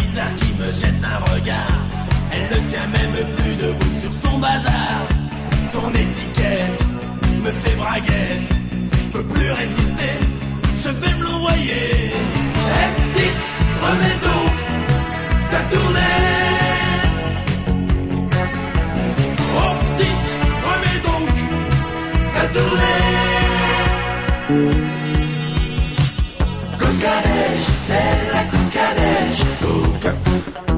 bizarre qui me jette un regard. Elle ne tient même plus debout sur son bazar. Son étiquette me fait braguette. Je peux plus résister, je vais me l'envoyer. Eh petite, remets donc ta tournée. Oh petite, remets donc ta tournée. Coca-neige, c'est la coca-neige. Coca.